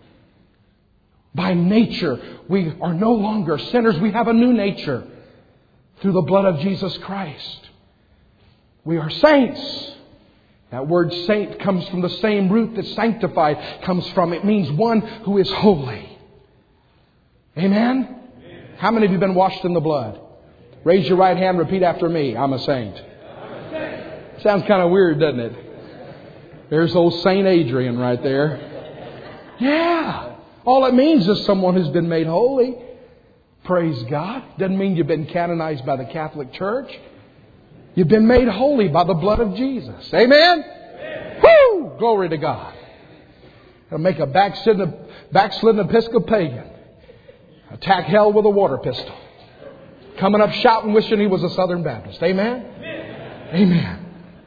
By nature, we are no longer sinners. We have a new nature through the blood of Jesus Christ. We are saints. That word saint comes from the same root that sanctified comes from. It means one who is holy. Amen? How many of you have been washed in the blood? Raise your right hand, repeat after me. I'm a saint. Sounds kind of weird, doesn't it? There's old Saint Adrian right there. Yeah. All it means is someone who's been made holy. Praise God. Doesn't mean you've been canonized by the Catholic Church. You've been made holy by the blood of Jesus. Amen? Woo! Glory to God. It'll make a backslidden Episcopalian attack hell with a water pistol. Coming up shouting, wishing he was a Southern Baptist. Amen? Amen.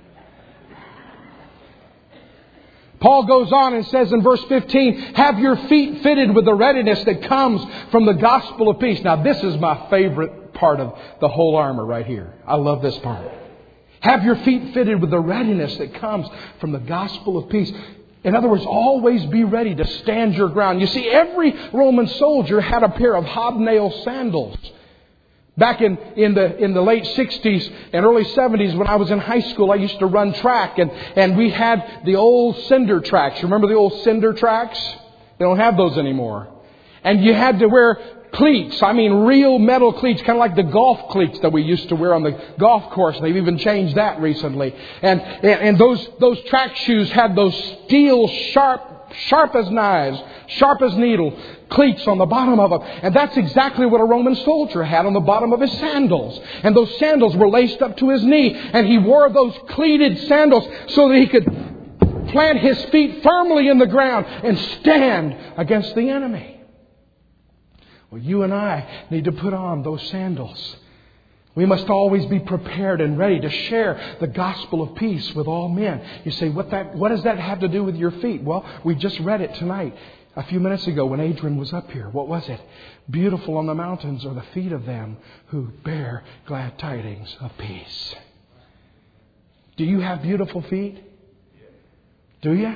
Paul goes on and says in verse 15, have your feet fitted with the readiness that comes from the gospel of peace. Now this is my favorite part of the whole armor right here. I love this part. Have your feet fitted with the readiness that comes from the gospel of peace. In other words, always be ready to stand your ground. You see, every Roman soldier had a pair of hobnail sandals. Back in the late 60s and early 70s when I was in high school, I used to run track and we had the old cinder tracks. You remember the old cinder tracks? They don't have those anymore. And you had to wear cleats. I mean, real metal cleats, kind of like the golf cleats that we used to wear on the golf course. They've even changed that recently. And those track shoes had those steel sharp as knives, sharp as needle cleats on the bottom of them. And that's exactly what a Roman soldier had on the bottom of his sandals. And those sandals were laced up to his knee. And he wore those cleated sandals so that he could plant his feet firmly in the ground and stand against the enemy. Well, you and I need to put on those sandals. We must always be prepared and ready to share the gospel of peace with all men. You say, what does that have to do with your feet? Well, we just read it tonight, a few minutes ago when Adrian was up here. What was it? Beautiful on the mountains are the feet of them who bear glad tidings of peace. Do you have beautiful feet? Do you?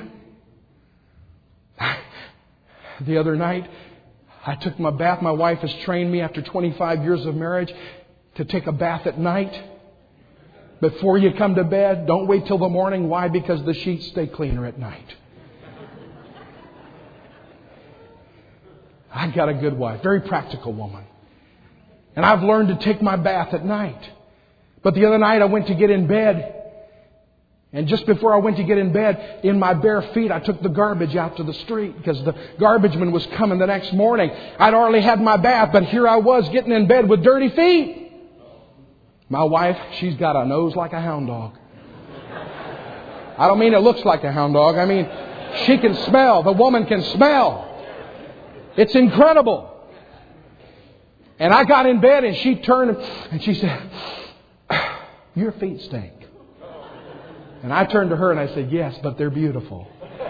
The other night, I took my bath. My wife has trained me after 25 years of marriage to take a bath at night. Before you come to bed, don't wait till the morning. Why? Because the sheets stay cleaner at night. I've got a good wife, very practical woman. And I've learned to take my bath at night. But the other night I went to get in bed. And just before I went to get in bed, in my bare feet, I took the garbage out to the street because the garbage man was coming the next morning. I'd already had my bath, but here I was getting in bed with dirty feet. My wife, she's got a nose like a hound dog. I don't mean it looks like a hound dog. I mean, she can smell. The woman can smell. It's incredible. And I got in bed and she turned and she said, "Your feet stink." And I turned to her and I said, "Yes, but they're beautiful."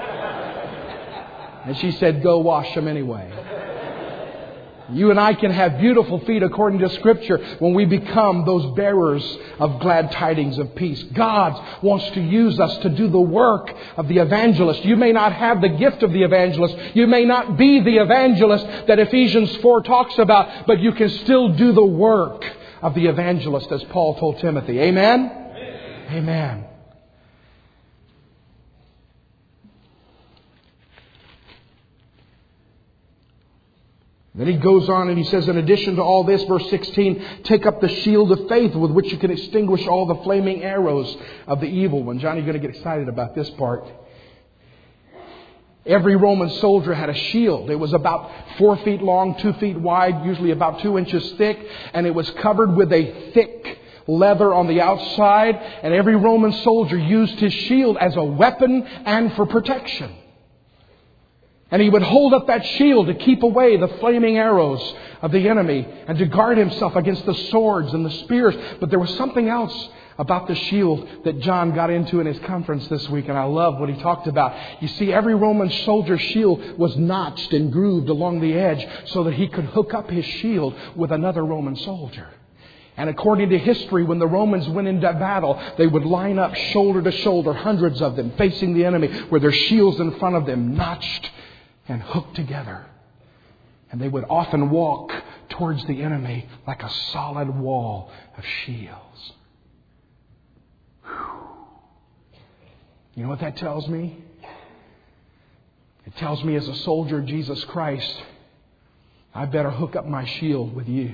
And she said, "Go wash them anyway." You and I can have beautiful feet according to Scripture when we become those bearers of glad tidings of peace. God wants to use us to do the work of the evangelist. You may not have the gift of the evangelist. You may not be the evangelist that Ephesians 4 talks about, but you can still do the work of the evangelist as Paul told Timothy. Amen? Amen. Then he goes on and he says, in addition to all this, verse 16, take up the shield of faith with which you can extinguish all the flaming arrows of the evil one. Johnny's going to get excited about this part. Every Roman soldier had a shield. It was about 4 feet long, 2 feet wide, usually about 2 inches thick, and it was covered with a thick leather on the outside. And every Roman soldier used his shield as a weapon and for protection. And he would hold up that shield to keep away the flaming arrows of the enemy and to guard himself against the swords and the spears. But there was something else about the shield that John got into in his conference this week, and I love what he talked about. You see, every Roman soldier's shield was notched and grooved along the edge so that he could hook up his shield with another Roman soldier. And according to history, when the Romans went into battle, they would line up shoulder to shoulder, hundreds of them, facing the enemy, with their shields in front of them, notched and hooked together. And they would often walk towards the enemy like a solid wall of shields. Whew. You know what that tells me? It tells me as a soldier of Jesus Christ, I better hook up my shield with you.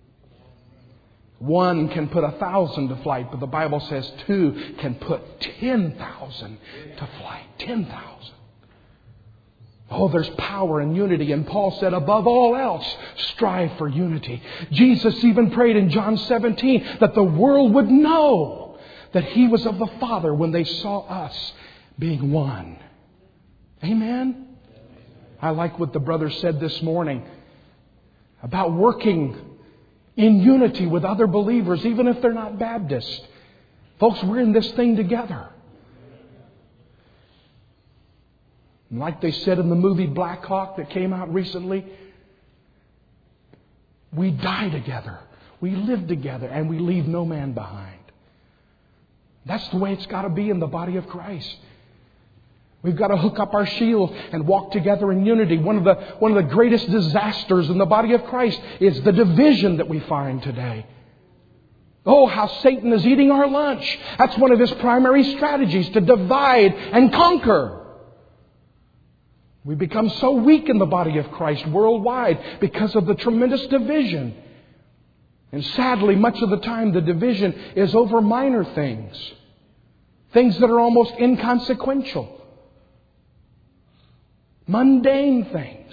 One can put 1,000 to flight, but the Bible says 2 can put 10,000 to flight. 10,000. Oh, there's power in unity. And Paul said, above all else, strive for unity. Jesus even prayed in John 17 that the world would know that He was of the Father when they saw us being one. Amen? I like what the brother said this morning about working in unity with other believers, even if they're not Baptist. Folks, we're in this thing together. And like they said in the movie Black Hawk that came out recently, we die together, we live together, and we leave no man behind. That's the way it's got to be in the body of Christ. We've got to hook up our shield and walk together in unity. One of the greatest disasters in the body of Christ is the division that we find today. Oh, how Satan is eating our lunch. That's one of his primary strategies, to divide and conquer. We become so weak in the body of Christ worldwide because of the tremendous division. And sadly, much of the time the division is over minor things. Things that are almost inconsequential. Mundane things.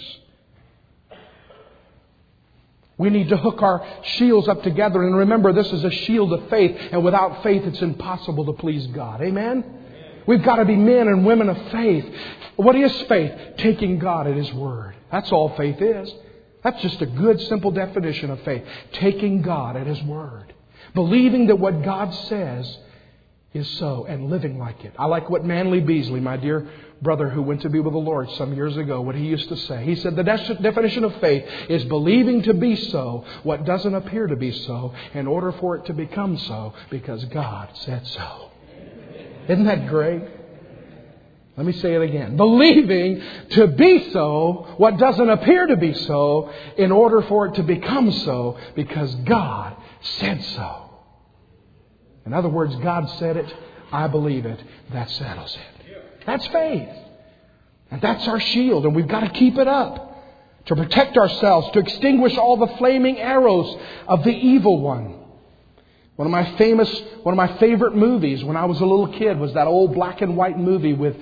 We need to hook our shields up together. And remember, this is a shield of faith. And without faith, it's impossible to please God. Amen? We've got to be men and women of faith. What is faith? Taking God at His Word. That's all faith is. That's just a good, simple definition of faith. Taking God at His Word. Believing that what God says is so and living like it. I like what Manly Beasley, my dear brother who went to be with the Lord some years ago, what he used to say. He said the definition of faith is believing to be so what doesn't appear to be so in order for it to become so because God said so. Isn't that great? Let me say it again. Believing to be so what doesn't appear to be so in order for it to become so because God said so. In other words, God said it, I believe it, that settles it. That's faith. And that's our shield, and we've got to keep it up to protect ourselves, to extinguish all the flaming arrows of the evil one. One of my favorite movies when I was a little kid was that old black and white movie with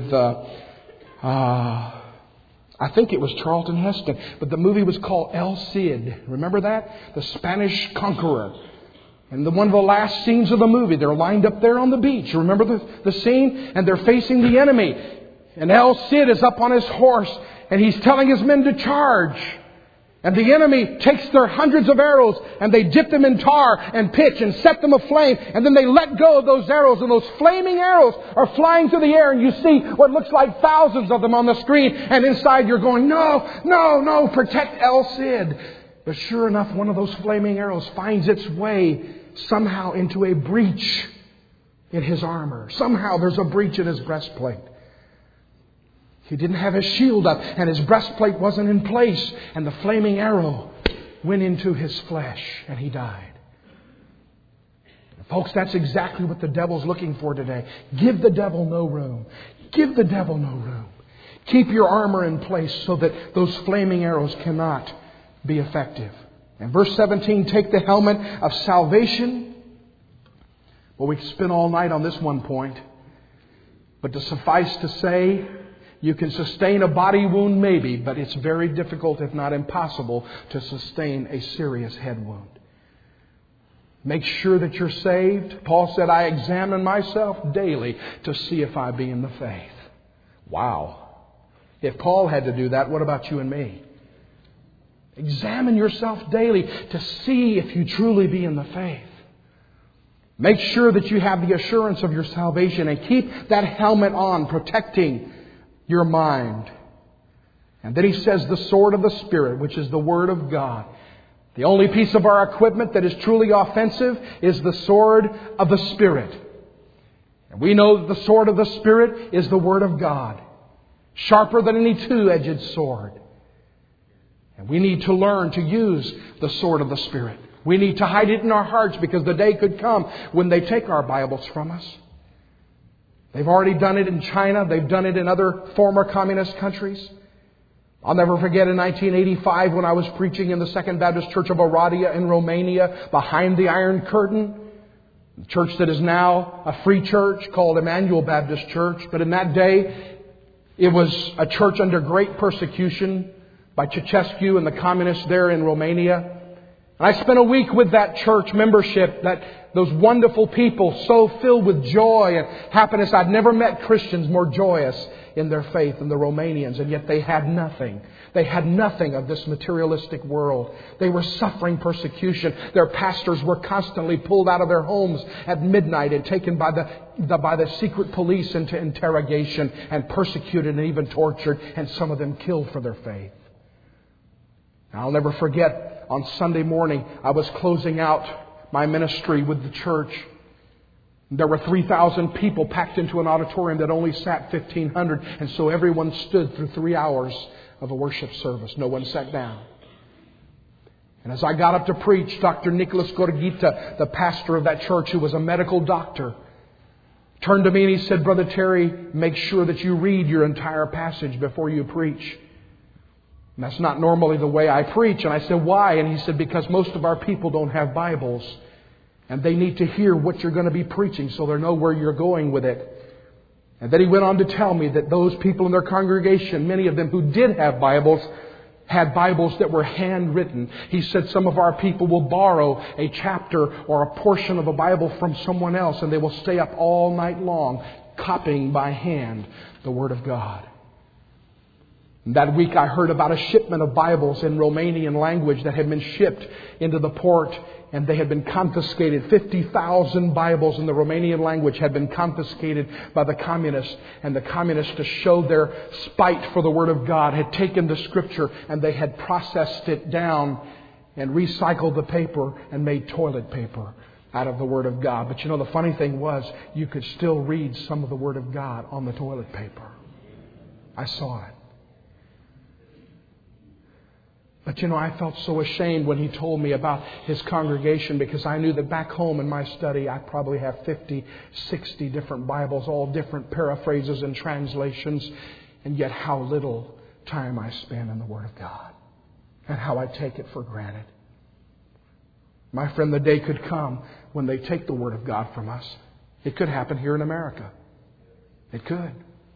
I think it was Charlton Heston, but the movie was called El Cid. Remember that? The Spanish conqueror. And one of the last scenes of the movie, they're lined up there on the beach. You remember the scene? And they're facing the enemy. And El Cid is up on his horse and he's telling his men to charge. And the enemy takes their hundreds of arrows and they dip them in tar and pitch and set them aflame. And then they let go of those arrows, and those flaming arrows are flying through the air. And you see what looks like thousands of them on the screen. And inside you're going, no, protect El Cid. But sure enough, one of those flaming arrows finds its way somehow into a breach in his armor. Somehow there's a breach in his breastplate. He didn't have his shield up and his breastplate wasn't in place. And the flaming arrow went into his flesh and he died. And folks, that's exactly what the devil's looking for today. Give the devil no room. Give the devil no room. Keep your armor in place so that those flaming arrows cannot be effective. And verse 17, take the helmet of salvation. Well, we could spend all night on this one point. But to suffice to say, you can sustain a body wound maybe, but it's very difficult, if not impossible, to sustain a serious head wound. Make sure that you're saved. Paul said, I examine myself daily to see if I be in the faith. Wow. If Paul had to do that, what about you and me? Examine yourself daily to see if you truly be in the faith. Make sure that you have the assurance of your salvation and keep that helmet on, protecting your mind. And then he says the sword of the Spirit, which is the Word of God. The only piece of our equipment that is truly offensive is the sword of the Spirit. And we know that the sword of the Spirit is the Word of God, sharper than any two-edged sword. And we need to learn to use the sword of the Spirit. We need to hide it in our hearts because the day could come when they take our Bibles from us. They've already done it in China. They've done it in other former communist countries. I'll never forget in 1985 when I was preaching in the Second Baptist Church of Oradea in Romania, behind the Iron Curtain, a church that is now a free church called Emmanuel Baptist Church. But in that day, it was a church under great persecution by Ceausescu and the communists there in Romania. And I spent a week with that church membership, those wonderful people, so filled with joy and happiness. I'd never met Christians more joyous in their faith than the Romanians, and yet they had nothing. They had nothing of this materialistic world. They were suffering persecution. Their pastors were constantly pulled out of their homes at midnight and taken by the secret police into interrogation and persecuted and even tortured, and some of them killed for their faith. I'll never forget, on Sunday morning, I was closing out my ministry with the church. There were 3,000 people packed into an auditorium that only sat 1,500. And so everyone stood through 3 hours of a worship service. No one sat down. And as I got up to preach, Dr. Nicholas Gorgita, the pastor of that church, who was a medical doctor, turned to me and he said, Brother Terry, make sure that you read your entire passage before you preach. And that's not normally the way I preach. And I said, why? And he said, because most of our people don't have Bibles. And they need to hear what you're going to be preaching so they know where you're going with it. And then he went on to tell me that those people in their congregation, many of them who did have Bibles, had Bibles that were handwritten. He said some of our people will borrow a chapter or a portion of a Bible from someone else, and they will stay up all night long copying by hand the Word of God. That week I heard about a shipment of Bibles in Romanian language that had been shipped into the port, and they had been confiscated. 50,000 Bibles in the Romanian language had been confiscated by the communists. And the communists, to show their spite for the Word of God, had taken the Scripture and they had processed it down and recycled the paper and made toilet paper. out of the Word of God. But you know, the funny thing was, you could still read some of the Word of God on the toilet paper. I saw it. But you know, I felt so ashamed when he told me about his congregation, because I knew that back home in my study I probably have 50, 60 different Bibles, all different paraphrases and translations, and yet how little time I spend in the Word of God, and how I take it for granted. My friend, the day could come when they take the Word of God from us. It could happen here in America. It could.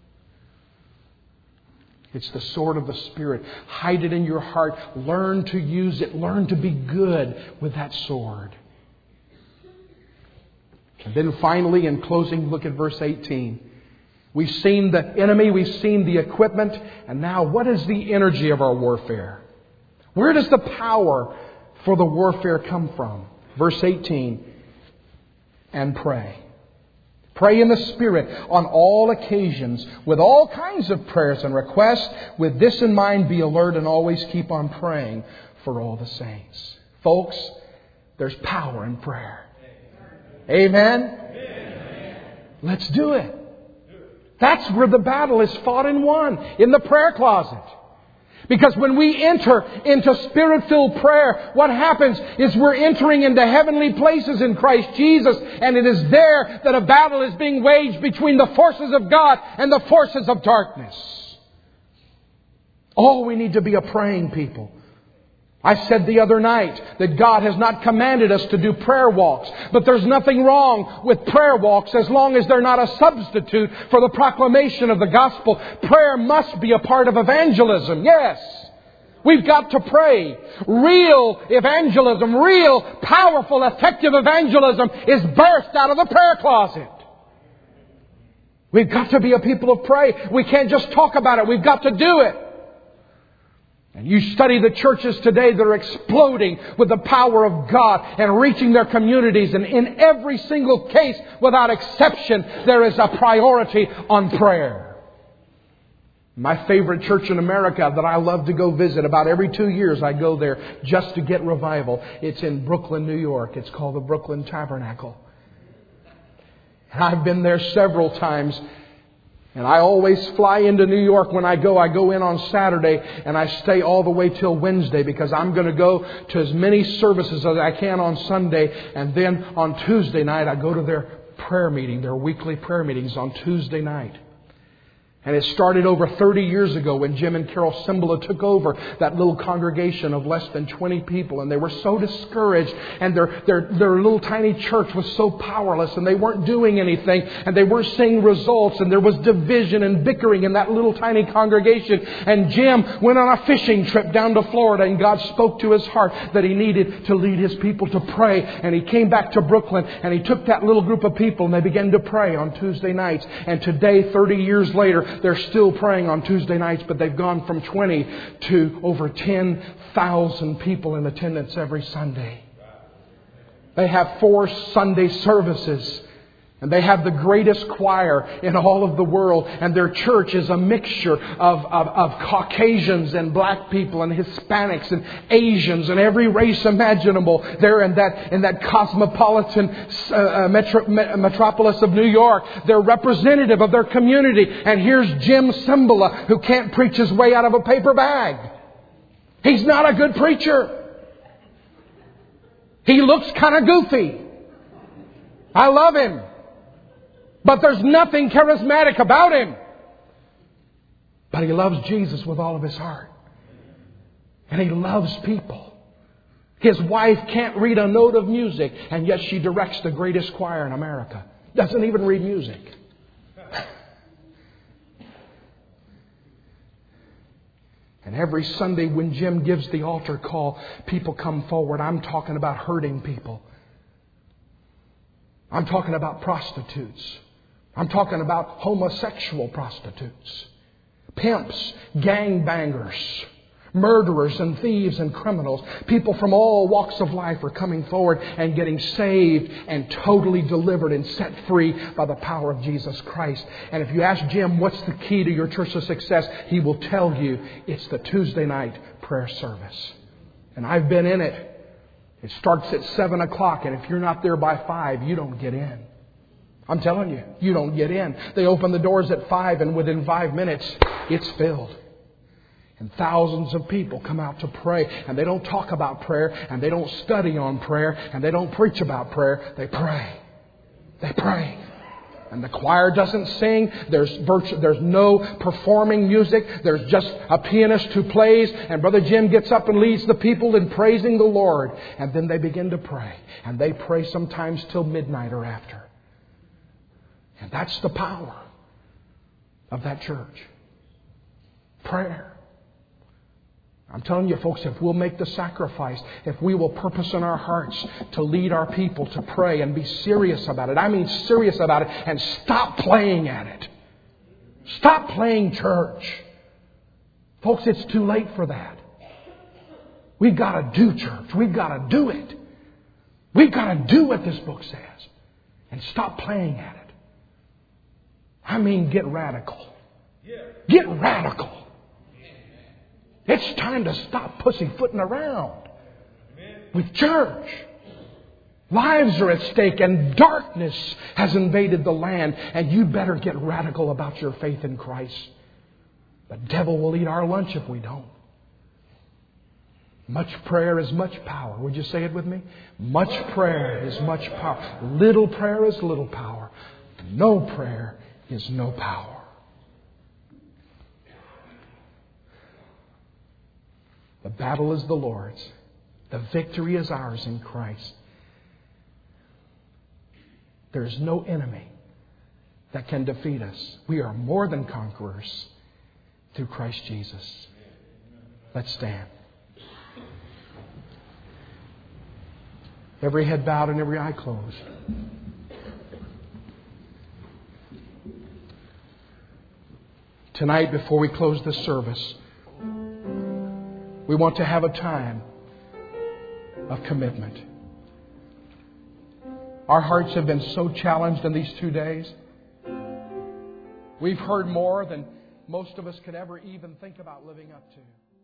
It's the sword of the Spirit. Hide it in your heart. Learn to use it. Learn to be good with that sword. And then finally, in closing, look at verse 18. We've seen the enemy. We've seen the equipment. And now, what is the energy of our warfare? Where does the power for the warfare come from? Verse 18. And pray. Pray in the Spirit on all occasions with all kinds of prayers and requests. With this in mind, be alert and always keep on praying for all the saints. Folks, there's power in prayer. Amen? Amen. Let's do it. That's where the battle is fought and won, in the prayer closet. Because when we enter into Spirit-filled prayer, what happens is we're entering into heavenly places in Christ Jesus. And it is there that a battle is being waged between the forces of God and the forces of darkness. Oh, we need to be a praying people. I said the other night that God has not commanded us to do prayer walks. But there's nothing wrong with prayer walks as long as they're not a substitute for the proclamation of the gospel. Prayer must be a part of evangelism. Yes. We've got to pray. Real evangelism, real powerful, effective evangelism is birthed out of the prayer closet. We've got to be a people of prayer. We can't just talk about it. We've got to do it. And you study the churches today that are exploding with the power of God and reaching their communities. And in every single case, without exception, there is a priority on prayer. My favorite church in America that I love to go visit, about every 2 years I go there just to get revival. It's in Brooklyn, New York. It's called the Brooklyn Tabernacle. And I've been there several times. And I always fly into New York when I go. I go in on Saturday and I stay all the way till Wednesday, because I'm going to go to as many services as I can on Sunday. And then on Tuesday night, I go to their prayer meeting, their weekly prayer meetings on Tuesday night. And it started over 30 years ago when Jim and Carol Cymbala took over that little congregation of less than 20 people. And they were so discouraged. And their little tiny church was so powerless. And they weren't doing anything. And they weren't seeing results. And there was division and bickering in that little tiny congregation. And Jim went on a fishing trip down to Florida. And God spoke to his heart that he needed to lead his people to pray. And he came back to Brooklyn. And he took that little group of people and they began to pray on Tuesday nights. And today, 30 years later, they're still praying on Tuesday nights, but they've gone from 20 to over 10,000 people in attendance every Sunday. They have 4 Sunday services. And they have the greatest choir in all of the world. And their church is a mixture of Caucasians and black people and Hispanics and Asians and every race imaginable. They're in that cosmopolitan metropolis of New York. They're representative of their community. And here's Jim Cymbala, who can't preach his way out of a paper bag. He's not a good preacher. He looks kind of goofy. I love him. But there's nothing charismatic about him. But he loves Jesus with all of his heart. And he loves people. His wife can't read a note of music, and yet she directs the greatest choir in America. Doesn't even read music. And every Sunday when Jim gives the altar call, people come forward. I'm talking about hurting people. I'm talking about prostitutes. I'm talking about homosexual prostitutes, pimps, gangbangers, murderers and thieves and criminals. People from all walks of life are coming forward and getting saved and totally delivered and set free by the power of Jesus Christ. And if you ask Jim, what's the key to your church's success? He will tell you it's the Tuesday night prayer service. And I've been in it. It starts at 7 o'clock, and if you're not there by 5, you don't get in. I'm telling you, you don't get in. They open the doors at 5, and within 5 minutes, it's filled. And thousands of people come out to pray, and they don't talk about prayer, and they don't study on prayer, and they don't preach about prayer. They pray. They pray. And the choir doesn't sing. There's no performing music. There's just a pianist who plays, and Brother Jim gets up and leads the people in praising the Lord. And then they begin to pray. And they pray sometimes till midnight or after. And that's the power of that church. Prayer. I'm telling you, folks, if we'll make the sacrifice, if we will purpose in our hearts to lead our people to pray and be serious about it. I mean serious about it, and stop playing at it. Stop playing church. Folks, it's too late for that. We've got to do church. We've got to do it. We've got to do what this book says. And stop playing at it. I mean, get radical. Get radical. It's time to stop pussyfooting around with church. Lives are at stake and darkness has invaded the land, and you better get radical about your faith in Christ. The devil will eat our lunch if we don't. Much prayer is much power. Would you say it with me? Much prayer is much power. Little prayer is little power. No prayer is no power. The battle is the Lord's. The victory is ours in Christ. There is no enemy that can defeat us. We are more than conquerors through Christ Jesus. Let's stand. Every head bowed and every eye closed. Tonight, before we close this service, we want to have a time of commitment. Our hearts have been so challenged in these 2 days. We've heard more than most of us could ever even think about living up to.